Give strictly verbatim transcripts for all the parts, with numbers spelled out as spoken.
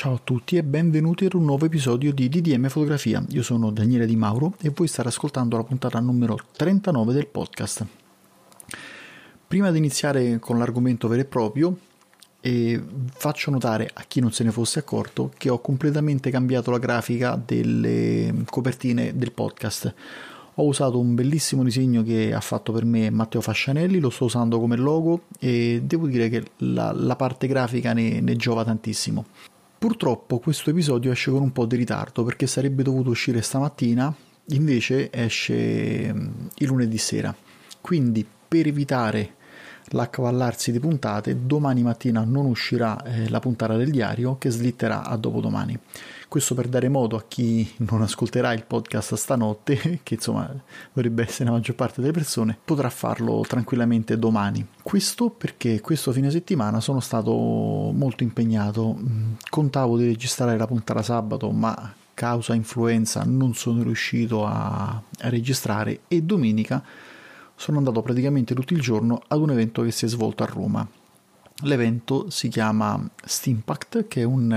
Ciao a tutti e benvenuti ad un nuovo episodio di D D M Fotografia. Io sono Daniele Di Mauro e voi state ascoltando la puntata numero trentanove del podcast. Prima di iniziare con l'argomento vero e proprio, eh, faccio notare a chi non se ne fosse accorto che ho completamente cambiato la grafica delle copertine del podcast. Ho usato un bellissimo disegno che ha fatto per me Matteo Fascianelli, lo sto usando come logo e devo dire che la, la parte grafica ne, ne giova tantissimo. Purtroppo questo episodio esce con un po' di ritardo perché sarebbe dovuto uscire stamattina, invece esce il lunedì sera. Quindi per evitare l'accavallarsi di puntate, domani mattina non uscirà eh, la puntata del diario che slitterà a dopodomani. Questo per dare modo a chi non ascolterà il podcast stanotte, che insomma dovrebbe essere la maggior parte delle persone, potrà farlo tranquillamente domani. Questo perché questo fine settimana sono stato molto impegnato. Contavo di registrare la puntata sabato, ma causa influenza non sono riuscito a, a registrare, e domenica sono andato praticamente tutto il giorno ad un evento che si è svolto a Roma. L'evento si chiama Steampact, che è un...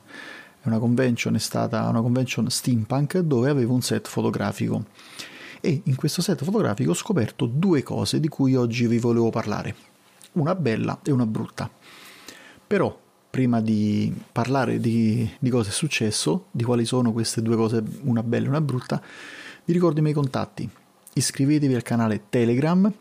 è una convention, è stata una convention steampunk dove avevo un set fotografico, e in questo set fotografico ho scoperto due cose di cui oggi vi volevo parlare, una bella e una brutta. Però prima di parlare di, di cosa è successo, di quali sono queste due cose, una bella e una brutta, vi ricordo i miei contatti. Iscrivetevi al canale Telegram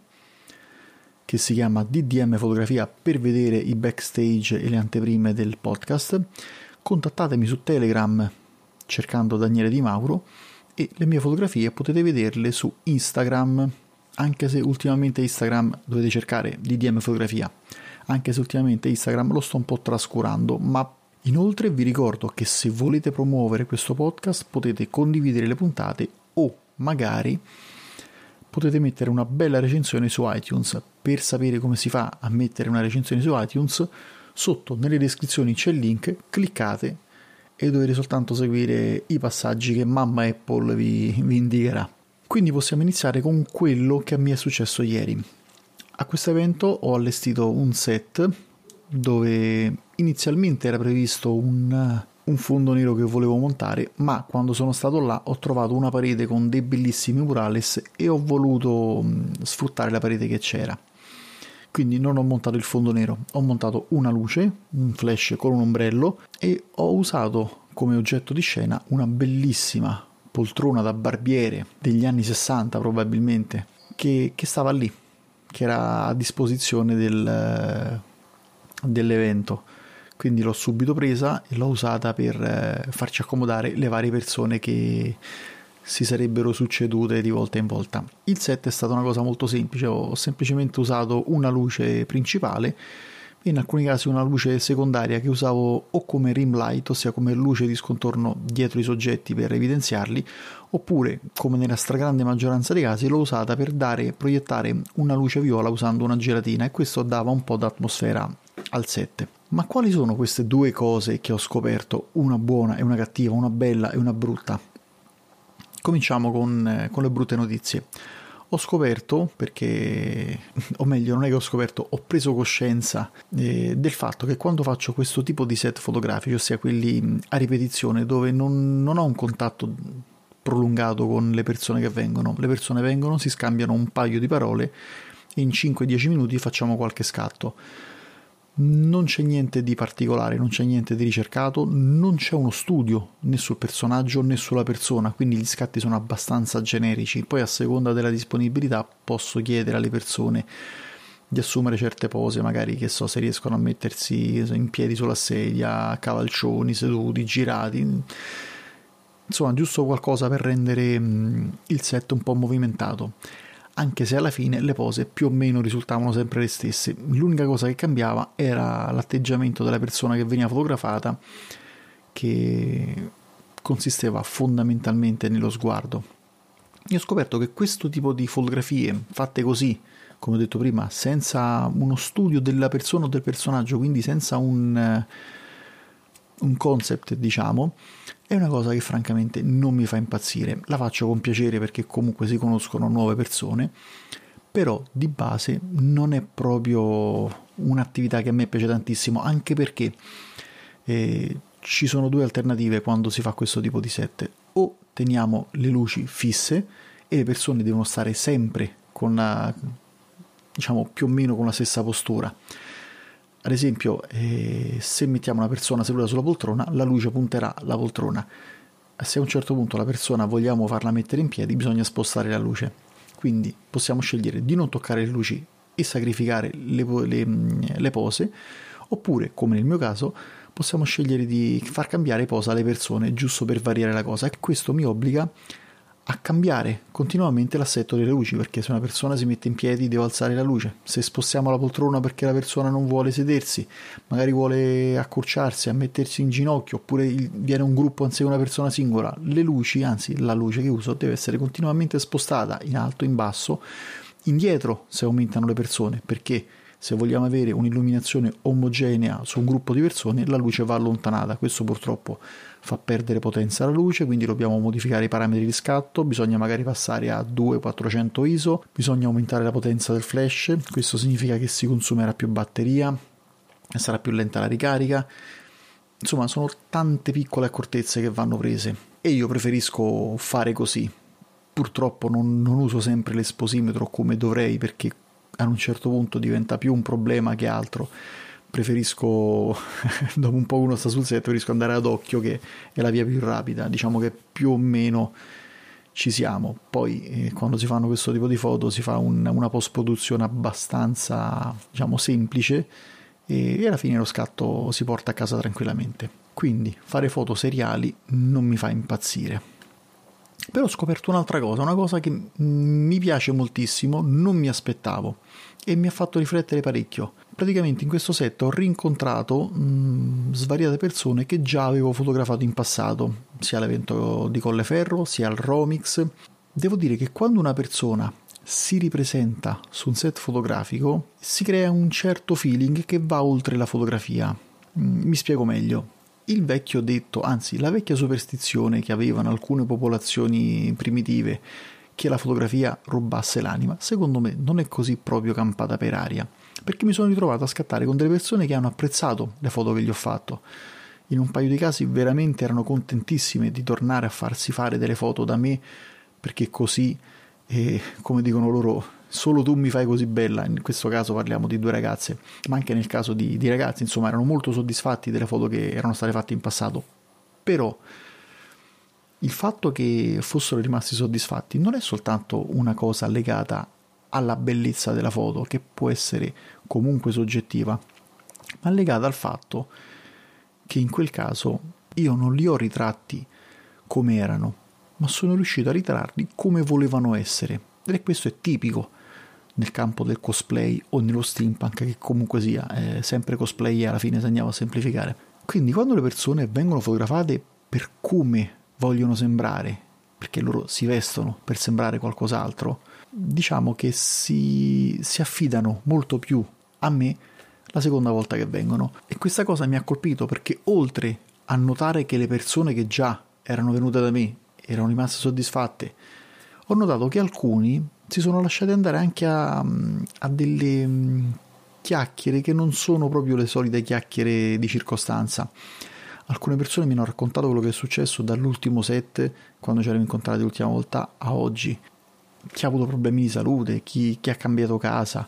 che si chiama D D M Fotografia per vedere i backstage e le anteprime del podcast. Contattatemi su Telegram cercando Daniele Di Mauro, e le mie fotografie potete vederle su Instagram, anche se ultimamente Instagram dovete cercare D D M Fotografia, anche se ultimamente Instagram lo sto un po' trascurando. Ma inoltre vi ricordo che se volete promuovere questo podcast potete condividere le puntate o magari potete mettere una bella recensione su iTunes. Per sapere come si fa a mettere una recensione su iTunes, sotto nelle descrizioni c'è il link, cliccate e dovete soltanto seguire i passaggi che mamma Apple vi, vi indicherà. Quindi possiamo iniziare con quello che mi è successo ieri. A questo evento ho allestito un set dove inizialmente era previsto un, un fondo nero che volevo montare, ma quando sono stato là ho trovato una parete con dei bellissimi murales e ho voluto sfruttare la parete che c'era. Quindi non ho montato il fondo nero, ho montato una luce, un flash con un ombrello, e ho usato come oggetto di scena una bellissima poltrona da barbiere degli anni sessanta probabilmente, che, che stava lì, che era a disposizione del, dell'evento. Quindi l'ho subito presa e l'ho usata per farci accomodare le varie persone che si sarebbero succedute di volta in volta. Il set è stata una cosa molto semplice, ho semplicemente usato una luce principale e in alcuni casi una luce secondaria che usavo o come rim light, ossia come luce di scontorno dietro i soggetti per evidenziarli, oppure, come nella stragrande maggioranza dei casi, l'ho usata per dare proiettare una luce viola usando una gelatina, e questo dava un po' d'atmosfera al set. Ma quali sono queste due cose che ho scoperto, una buona e una cattiva, una bella e una brutta? Cominciamo con, con le brutte notizie. Ho scoperto, perché, o meglio, non è che ho scoperto, ho preso coscienza eh, del fatto che quando faccio questo tipo di set fotografici, ossia quelli a ripetizione, dove non, non ho un contatto prolungato con le persone che vengono, le persone vengono, si scambiano un paio di parole e in cinque dieci minuti facciamo qualche scatto. Non c'è niente di particolare, non c'è niente di ricercato, non c'è uno studio né sul personaggio né sulla persona, quindi gli scatti sono abbastanza generici. Poi a seconda della disponibilità posso chiedere alle persone di assumere certe pose, magari, che so, se riescono a mettersi in piedi sulla sedia, a cavalcioni, seduti, girati, insomma giusto qualcosa per rendere il set un po' movimentato. Anche se alla fine le pose più o meno risultavano sempre le stesse. L'unica cosa che cambiava era l'atteggiamento della persona che veniva fotografata, che consisteva fondamentalmente nello sguardo. Io ho scoperto che questo tipo di fotografie fatte così, come ho detto prima, senza uno studio della persona o del personaggio, quindi senza un, un concept, diciamo, è una cosa che francamente non mi fa impazzire. La faccio con piacere perché comunque si conoscono nuove persone, però di base non è proprio un'attività che a me piace tantissimo, anche perché eh, ci sono due alternative quando si fa questo tipo di set: o teniamo le luci fisse e le persone devono stare sempre con la, diciamo più o meno con la stessa postura. Ad esempio, eh, se mettiamo una persona seduta sulla poltrona, la luce punterà alla poltrona. Se a un certo punto la persona vogliamo farla mettere in piedi, bisogna spostare la luce. Quindi possiamo scegliere di non toccare le luci e sacrificare le, le, le pose, oppure, come nel mio caso, possiamo scegliere di far cambiare posa alle persone, giusto per variare la cosa, e questo mi obbliga a cambiare continuamente l'assetto delle luci, perché se una persona si mette in piedi devo alzare la luce, se spostiamo la poltrona perché la persona non vuole sedersi, magari vuole accorciarsi, a mettersi in ginocchio, oppure viene un gruppo anziché una persona singola, le luci, anzi la luce che uso deve essere continuamente spostata in alto, in basso, indietro se aumentano le persone, perché se vogliamo avere un'illuminazione omogenea su un gruppo di persone, la luce va allontanata. Questo purtroppo fa perdere potenza alla luce, quindi dobbiamo modificare i parametri di scatto, bisogna magari passare a duemila quattrocento I S O, bisogna aumentare la potenza del flash, questo significa che si consumerà più batteria, sarà più lenta la ricarica. Insomma, sono tante piccole accortezze che vanno prese e io preferisco fare così. Purtroppo non, non uso sempre l'esposimetro come dovrei, perché a un certo punto diventa più un problema che altro. Preferisco, dopo un po' uno sta sul set, preferisco andare ad occhio, che è la via più rapida. Diciamo che più o meno ci siamo. Poi eh, quando si fanno questo tipo di foto si fa un, una post-produzione abbastanza, diciamo, semplice, e, e alla fine lo scatto si porta a casa tranquillamente. Quindi fare foto seriali non mi fa impazzire. Però ho scoperto un'altra cosa, una cosa che mi piace moltissimo, non mi aspettavo e mi ha fatto riflettere parecchio. Praticamente in questo set ho rincontrato mh, svariate persone che già avevo fotografato in passato, sia all'evento di Colleferro sia al Romix. Devo dire che quando una persona si ripresenta su un set fotografico si crea un certo feeling che va oltre la fotografia. Mi spiego meglio. Il vecchio detto, anzi la vecchia superstizione che avevano alcune popolazioni primitive, che la fotografia rubasse l'anima, secondo me non è così proprio campata per aria, perché mi sono ritrovato a scattare con delle persone che hanno apprezzato le foto che gli ho fatto. In un paio di casi veramente erano contentissime di tornare a farsi fare delle foto da me, perché così, eh, come dicono loro, solo tu mi fai così bella. In questo caso parliamo di due ragazze, ma anche nel caso di, di ragazzi, insomma, erano molto soddisfatti delle foto che erano state fatte in passato. Però il fatto che fossero rimasti soddisfatti non è soltanto una cosa legata alla bellezza della foto, che può essere comunque soggettiva, ma legata al fatto che in quel caso io non li ho ritratti come erano, ma sono riuscito a ritrarli come volevano essere. E questo è tipico nel campo del cosplay o nello steampunk, che comunque sia, è sempre cosplay e alla fine se andiamo a semplificare. Quindi quando le persone vengono fotografate per come vogliono sembrare, perché loro si vestono per sembrare qualcos'altro, diciamo che si, si affidano molto più a me la seconda volta che vengono. E questa cosa mi ha colpito, perché oltre a notare che le persone che già erano venute da me erano rimaste soddisfatte, ho notato che alcuni si sono lasciati andare anche a, a delle chiacchiere che non sono proprio le solite chiacchiere di circostanza. Alcune persone mi hanno raccontato quello che è successo dall'ultimo set, quando ci eravamo incontrati l'ultima volta, a oggi. Chi ha avuto problemi di salute, chi, chi ha cambiato casa,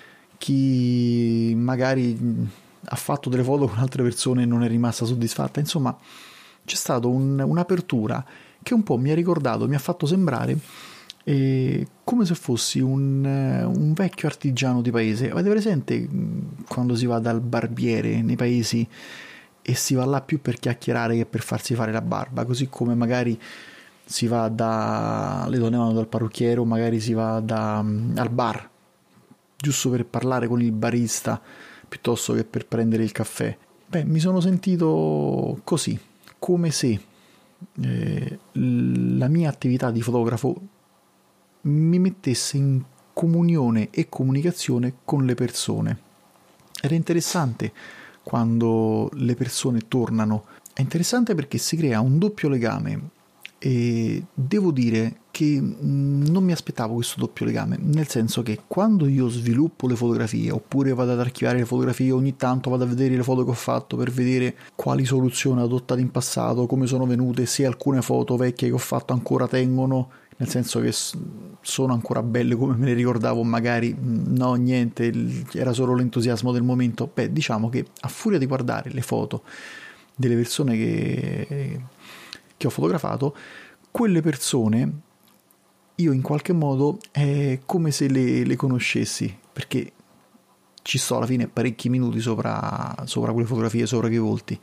chi magari ha fatto delle foto con altre persone e non è rimasta soddisfatta. Insomma, c'è stata un, un'apertura che un po' mi ha ricordato, mi ha fatto sembrare eh, come se fossi un, un vecchio artigiano di paese. Avete presente quando si va dal barbiere nei paesi e si va là più per chiacchierare che per farsi fare la barba, così come magari si va da, le donne vanno dal parrucchiere, o magari si va da, al bar giusto per parlare con il barista piuttosto che per prendere il caffè. Beh, mi sono sentito così, come se eh, la mia attività di fotografo mi mettesse in comunione e comunicazione con le persone. Ed è interessante quando le persone tornano, è interessante perché si crea un doppio legame, e devo dire che mh, non mi aspettavo questo doppio legame, nel senso che quando io sviluppo le fotografie oppure vado ad archiviare le fotografie, ogni tanto vado a vedere le foto che ho fatto per vedere quali soluzioni ho adottato in passato, come sono venute, se alcune foto vecchie che ho fatto ancora tengono, nel senso che sono ancora belle come me le ricordavo, magari no, niente, era solo l'entusiasmo del momento. Beh, diciamo che a furia di guardare le foto delle persone che, che ho fotografato, quelle persone io in qualche modo è come se le, le conoscessi, perché ci sto alla fine parecchi minuti sopra, sopra quelle fotografie, sopra quei volti,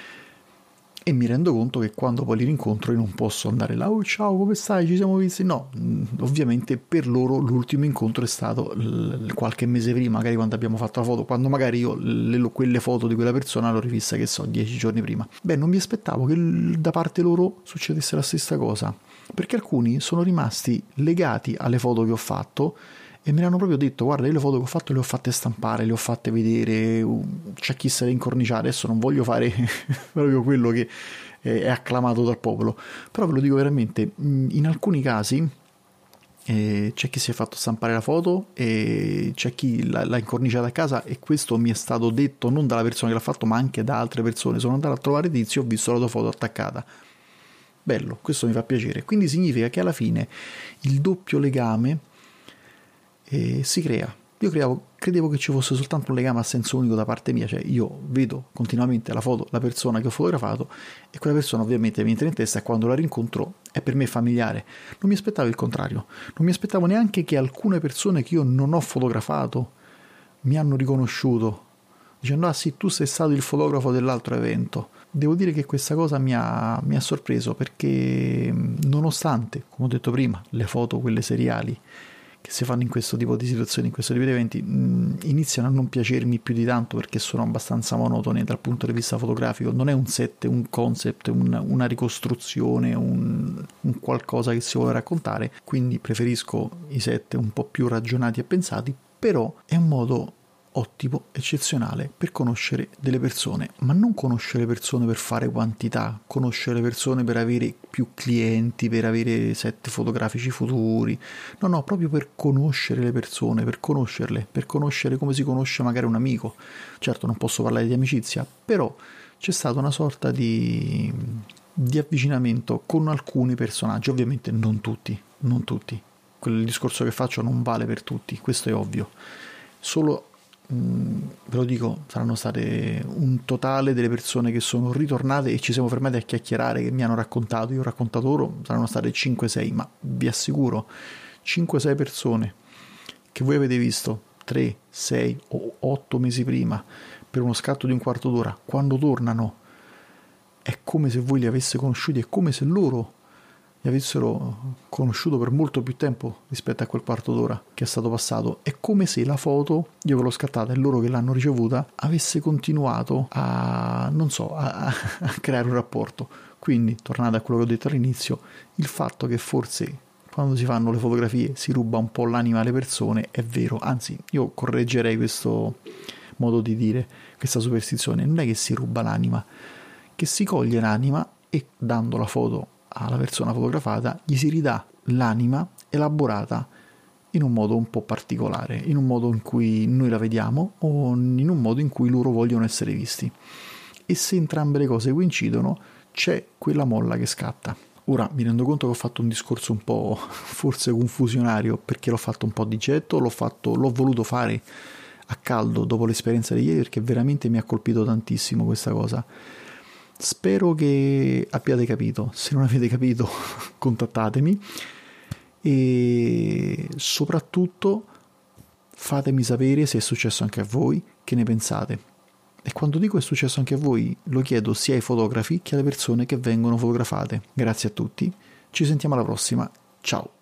e mi rendo conto che quando poi li rincontro io non posso andare là, oh ciao come stai, ci siamo visti, no, ovviamente per loro l'ultimo incontro è stato l- qualche mese prima, magari quando abbiamo fatto la foto, quando magari io le, quelle foto di quella persona l'ho rivista, che so, dieci giorni prima. Beh, non mi aspettavo che da parte loro succedesse la stessa cosa, perché alcuni sono rimasti legati alle foto che ho fatto e me l'hanno proprio detto, guarda, io le foto che ho fatto le ho fatte stampare, le ho fatte vedere, c'è chi se le incorniciare, adesso non voglio fare proprio quello che è acclamato dal popolo, però ve lo dico veramente, in alcuni casi eh, c'è chi si è fatto stampare la foto e c'è chi l'ha, l'ha incorniciata a casa, e questo mi è stato detto non dalla persona che l'ha fatto ma anche da altre persone. Sono andato a trovare Tizio, ho visto la tua foto attaccata, bello, questo mi fa piacere, quindi significa che alla fine il doppio legame e si crea. Io creavo, credevo che ci fosse soltanto un legame a senso unico da parte mia, cioè io vedo continuamente la foto, la persona che ho fotografato, e quella persona ovviamente mi entra in testa e quando la rincontro è per me familiare. Non mi aspettavo il contrario, non mi aspettavo neanche che alcune persone che io non ho fotografato mi hanno riconosciuto dicendo ah sì, tu sei stato il fotografo dell'altro evento. Devo dire che questa cosa mi ha, mi ha sorpreso, perché nonostante, come ho detto prima, le foto quelle seriali che si fanno in questo tipo di situazioni, in questo tipo di eventi, mh, iniziano a non piacermi più di tanto perché sono abbastanza monotone dal punto di vista fotografico. Non è un set, un concept, un, una ricostruzione, un, un qualcosa che si vuole raccontare, quindi preferisco i set un po' più ragionati e pensati, però è un modo ottimo, eccezionale per conoscere delle persone, ma non conoscere persone per fare quantità, conoscere persone per avere più clienti, per avere set fotografici futuri, no no, proprio per conoscere le persone, per conoscerle, per conoscere come si conosce magari un amico. Certo non posso parlare di amicizia, però c'è stata una sorta di, di avvicinamento con alcuni personaggi, ovviamente non tutti, non tutti, quel discorso che faccio non vale per tutti, questo è ovvio, solo ve lo dico, saranno state un totale delle persone che sono ritornate e ci siamo fermati a chiacchierare, che mi hanno raccontato, io ho raccontato loro, saranno state cinque sei, ma vi assicuro cinque sei persone che voi avete visto tre, sei o otto mesi prima per uno scatto di un quarto d'ora, quando tornano è come se voi li avesse conosciuti, è come se loro li avessero conosciuto per molto più tempo rispetto a quel quarto d'ora che è stato passato. È come se la foto, io ve l'ho scattata e loro che l'hanno ricevuta, avesse continuato a, non so, a, a creare un rapporto. Quindi, tornando a quello che ho detto all'inizio, il fatto che forse quando si fanno le fotografie si ruba un po' l'anima alle persone è vero, anzi io correggerei questo modo di dire, questa superstizione. Non è che si ruba l'anima, che si coglie l'anima e dando la foto alla persona fotografata gli si ridà l'anima elaborata in un modo un po' particolare, in un modo in cui noi la vediamo o in un modo in cui loro vogliono essere visti, e se entrambe le cose coincidono c'è quella molla che scatta. Ora mi rendo conto che ho fatto un discorso un po' forse confusionario, perché l'ho fatto un po' di getto, l'ho fatto, l'ho voluto fare a caldo dopo l'esperienza di ieri, perché veramente mi ha colpito tantissimo questa cosa. Spero che abbiate capito, se non avete capito contattatemi e soprattutto fatemi sapere se è successo anche a voi, che ne pensate. E quando dico è successo anche a voi lo chiedo sia ai fotografi che alle persone che vengono fotografate. Grazie a tutti, ci sentiamo alla prossima, ciao!